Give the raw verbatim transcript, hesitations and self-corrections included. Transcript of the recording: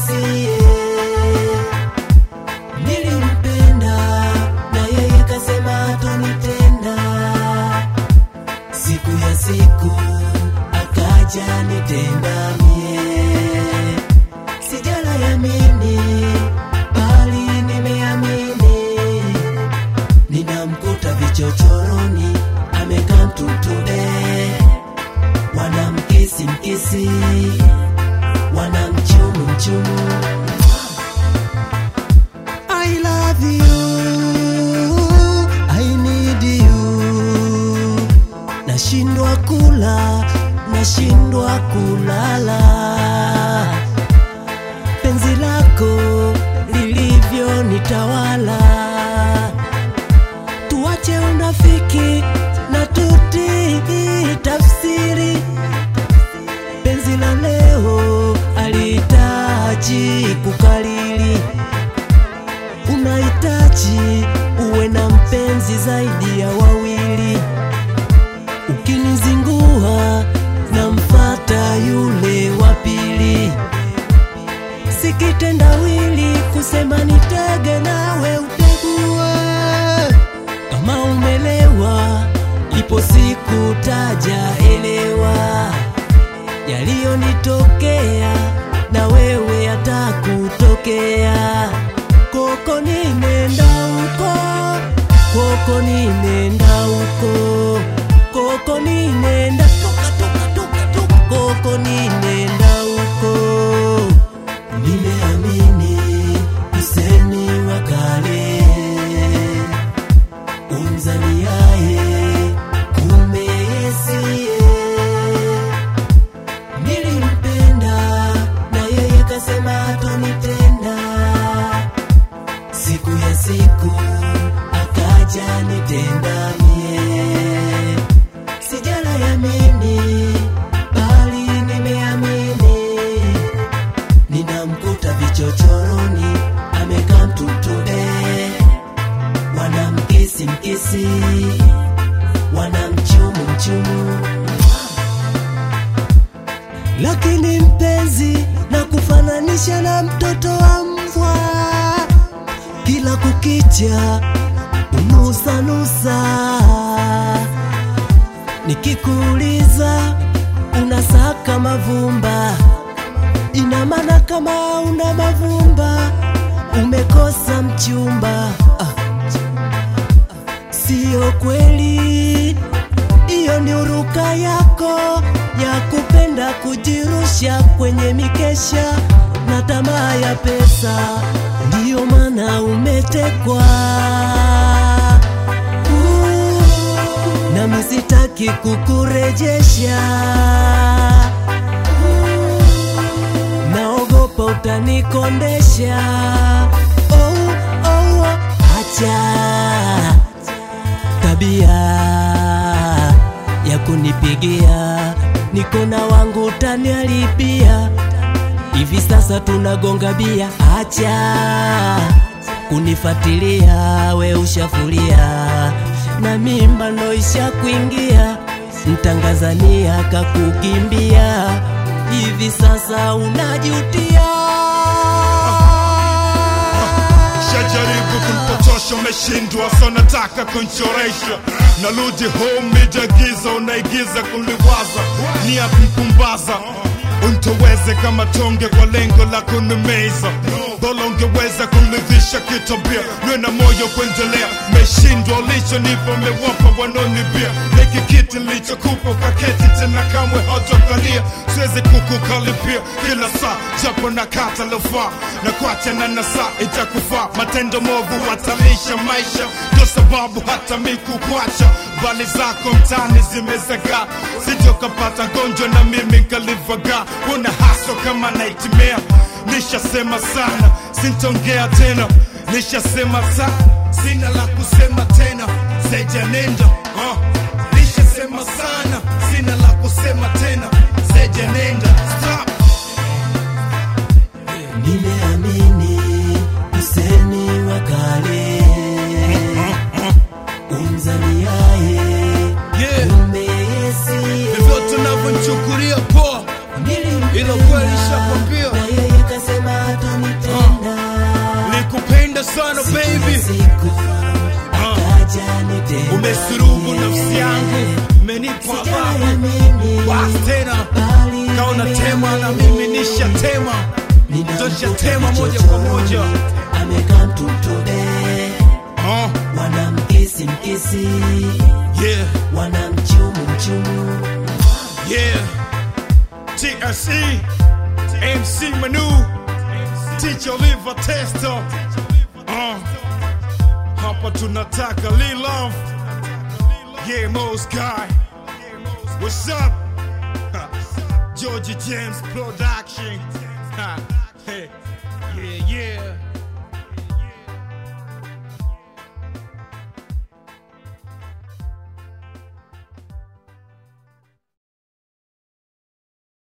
yesiye. Nilimpenda na yeye kasema hatonitenda. Siku ya siku akaja nitenda mie. Sijala yamini bali nimeamini. Ninamkuta vichochoroni amekaa mtutude. Wanamkisi mkisi, wanamchumu mchumu. I love you, I need you. Nashindwa kula, nashindwa kulala. Penzi lako lilivyo nitawala. Tuache unafiki na tutii tafsiri. Penzi la leo alihitaji kukalili. Unahitaji uwe na mpenzi zaidi ya wawili. Ukinizingua na mfata yule wa pili. Sikitendawili kusema nitege nawe utegua. Kama umelewa ipo siku taja elewa. Yaliyonitokea na wewe atakutokea. Koko ninenda uko, koko ninenda uko, koko ninenda toka toka toka toka, koko ninenda uko. Nimeamini useni wakale umzaniaye kumbe yesiye. Nilimpenda na yeye kasema hatonitenda. Siku ya siku akaja nitenda mie. Sijala yamini bali nimeamini. Ninamkuta vichochoroni amekaa mtutude. Wanamkisi mkisi, wanamchumu mchumu. Lakini mpenzi na kufananisha na mtoto wa mbwa. Kila kukicha unusa nusa. Nikikuuliza unasaka mavumba. Ina maana kama una mavumba umekosa mchumba. Ah. Sio kweli, iyo ni uruka yako ya kupenda kujirusha kwenye mikesha na tamaa ya pesa. Ndiyo maana umetekwa. uh, Nami sitaki kukurejesha. uh, Naogopa utanikondesha. Oh, oh, acha tabia ya kunipigia. Niko na wangu utaniharibia. Hivi sasa tunagonga bia. Acha kunifatilia, we ushafulia. Na mimba ndo isha kuingia. Mtangazania kakukimbia. Hivi sasa unajutia. Shajaribu kunipotosha umeshindwa. So nataka kunchoresha. Narudi home mijagiza. Unaigiza kuliwaza. Ni ya kumpumbaza. Untoweze kama tonge kwa lengo la kunimeza. Bora ungeweza kunidhisha kitabia. Niwe na moyo kuendelea. Meshindwa ulicho nipo mewapa wanonibia. Neki kiti nilichokupa kaketi tena kamwe hatokalia. Siwezi kukukalipia kila saa. Japo na kata lofaa. Na kuacha na nasa itakufaa. Matendo movu watalisha maisha. Ndo sababu hata miku kuacha. Bali zako mtani zimezaga. Sijokapata gonjwa na mimi nkalivaga. Una haso kama naitimea. Nishasema sana, sintongea tena. Nishasema sana, sina la kusema tena. Seja nenda uh. Nishasema sana, sina la kusema tena. Seja nenda stop. Nimeamini useni wakale. Umzaniaye kumbe yesiye. Hivyo tunavyomchukulia poa. Ilo kweli shakwambia. Na yeye kasema siku akaja nitenda. Umesurubu nafsi yangu, umenipa adhabu. Basi tena kaona tema na mimi nishatema, nishatema moja kwa moja. Amekam to today, uh. wanamkisi mkisi, yeah, wanamchumu mchumu, yeah. T S E, M C Manu, Teacher Oliver Tester, uh. hapa tunataka Lil Love, yeah, Most Guy. What's up? Georgie James Production. Hey, yeah.